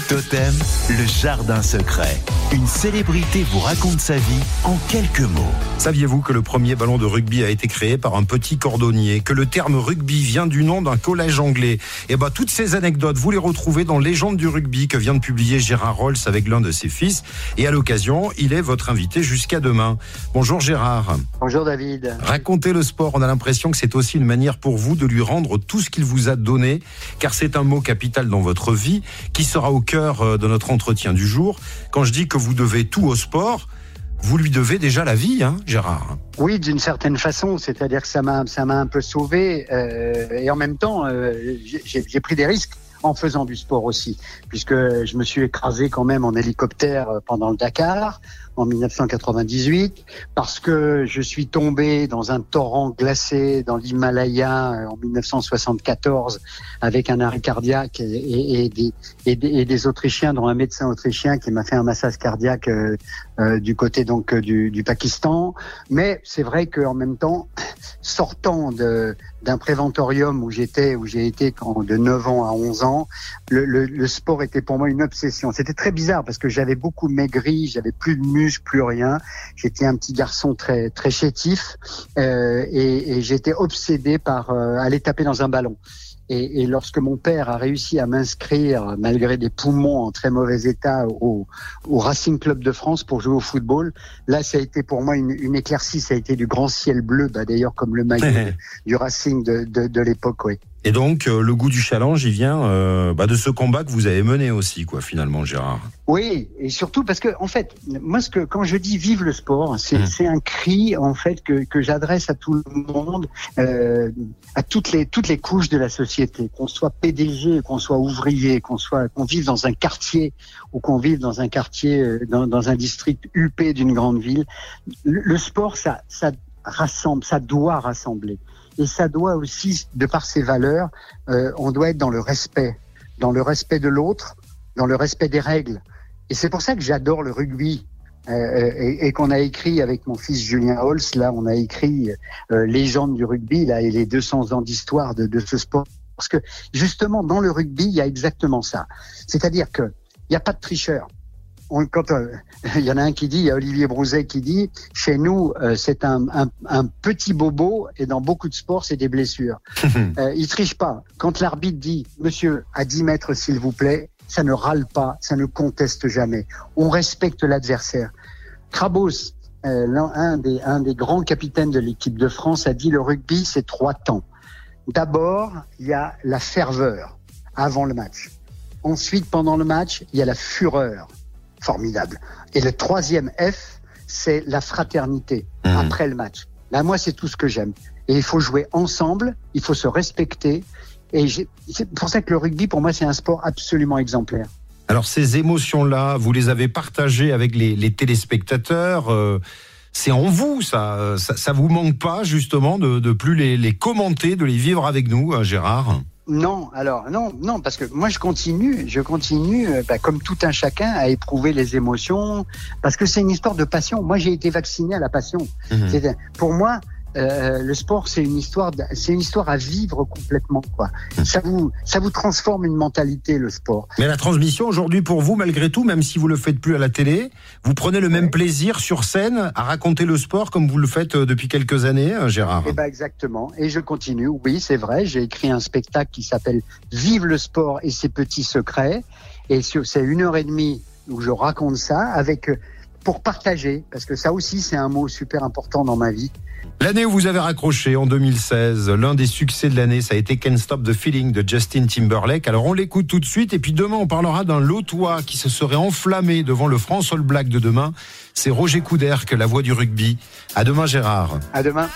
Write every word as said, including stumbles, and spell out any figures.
Totem, le jardin secret. Une célébrité vous raconte sa vie en quelques mots. Saviez-vous que le premier ballon de rugby a été créé par un petit cordonnier, que le terme rugby vient du nom d'un collège anglais? Et bah, toutes ces anecdotes, vous les retrouvez dans Légende du rugby que vient de publier Gérard Rolls avec l'un de ses fils. Et à l'occasion, il est votre invité jusqu'à demain. Bonjour Gérard. Bonjour David. Raconter le sport, on a l'impression que c'est aussi une manière pour vous de lui rendre tout ce qu'il vous a donné, car c'est un mot capital dans votre vie qui sera au cœur de notre entretien du jour. Quand je dis que vous devez tout au sport, vous lui devez déjà la vie, hein, Gérard? Oui, d'une certaine façon, c'est-à-dire que ça m'a, ça m'a un peu sauvé euh, et en même temps, euh, j'ai, j'ai pris des risques en faisant du sport aussi, puisque je me suis écrasé quand même en hélicoptère pendant le Dakar en dix-neuf cent quatre-vingt-dix-huit, parce que je suis tombé dans un torrent glacé dans l'Himalaya en dix-neuf cent soixante-quatorze avec un arrêt cardiaque et, et, et, des, et, des, et des Autrichiens, dont un médecin autrichien qui m'a fait un massage cardiaque euh, euh, du côté donc du, du Pakistan. Mais c'est vrai qu'en même temps, sortant de d'un préventorium où j'étais, où j'ai été quand, de neuf ans à onze ans, le, le, le sport était pour moi une obsession. C'était très bizarre parce que j'avais beaucoup maigri, j'avais plus de muscles, plus rien. J'étais un petit garçon très très chétif euh, et, et j'étais obsédé par euh, aller taper dans un ballon. Et, et lorsque mon père a réussi à m'inscrire, malgré des poumons en très mauvais état, au, au Racing Club de France pour jouer au football, là, ça a été pour moi une, une éclaircie. Ça a été du grand ciel bleu, bah, d'ailleurs comme le maillot du Racing de, de, de l'époque, oui. Et donc, euh, le goût du challenge, il vient euh, bah, de ce combat que vous avez mené aussi, quoi, finalement, Gérard. Oui, et surtout parce que, en fait, moi, ce que quand je dis vive le sport, c'est, mmh. c'est un cri, en fait, que, que j'adresse à tout le monde, euh, à toutes les toutes les couches de la société, qu'on soit P D G, qu'on soit ouvrier, qu'on soit qu'on vive dans un quartier ou qu'on vive dans un quartier, dans, dans un district huppé d'une grande ville. Le, le sport, ça, ça rassemble, ça doit rassembler. Et ça doit aussi, de par ses valeurs, euh, on doit être dans le respect, dans le respect de l'autre, dans le respect des règles. Et c'est pour ça que j'adore le rugby euh, et, et qu'on a écrit avec mon fils Julien Rolls, là, on a écrit euh, Légende du rugby, là, et les deux cents ans d'histoire de, de ce sport. Parce que justement, dans le rugby, il y a exactement ça. C'est-à-dire que il n'y a pas de tricheur. On, quand euh, il y en a un qui dit, il y a Olivier Brouzet qui dit, chez nous, euh, c'est un, un, un petit bobo et dans beaucoup de sports, c'est des blessures. euh, il triche pas. Quand l'arbitre dit, monsieur, à dix mètres, s'il vous plaît, ça ne râle pas, ça ne conteste jamais. On respecte l'adversaire. Krabos, euh, l'un, un des, un des grands capitaines de l'équipe de France, a dit, le rugby, c'est trois temps. D'abord, il y a la ferveur avant le match. Ensuite, pendant le match, il y a la fureur. Formidable. Et le troisième F, c'est la fraternité mmh. après le match. Là, moi, c'est tout ce que j'aime. Et il faut jouer ensemble, il faut se respecter. Et j'ai... c'est pour ça que le rugby, pour moi, c'est un sport absolument exemplaire. Alors, ces émotions-là, vous les avez partagées avec les, les téléspectateurs. Euh, c'est en vous, ça, ça. Ça vous manque pas, justement, de, de plus les, les commenter, de les vivre avec nous, hein, Gérard? Non, alors non, non, parce que moi je continue, je continue, bah, comme tout un chacun, à éprouver les émotions, parce que c'est une histoire de passion. Moi, j'ai été vacciné à la passion. Mmh. C'est, pour moi, euh, le sport, c'est une histoire, de, c'est une histoire à vivre complètement, quoi. Mmh. Ça vous, ça vous transforme une mentalité, le sport. Mais la transmission aujourd'hui, pour vous, malgré tout, même si vous le faites plus à la télé, vous prenez le même ouais. plaisir sur scène à raconter le sport comme vous le faites depuis quelques années, Gérard. Eh ben exactement. Et je continue. Oui, c'est vrai. J'ai écrit un spectacle qui s'appelle Vive le sport et ses petits secrets. Et c'est une heure et demie où je raconte ça avec, pour partager, parce que ça aussi, c'est un mot super important dans ma vie. L'année où vous avez raccroché, en deux mille seize, l'un des succès de l'année, ça a été Can't Stop the Feeling de Justin Timberlake. Alors on l'écoute tout de suite et puis demain on parlera d'un Lotois qui se serait enflammé devant le France All Black de demain. C'est Roger Couderc, la voix du rugby. À demain Gérard. À demain.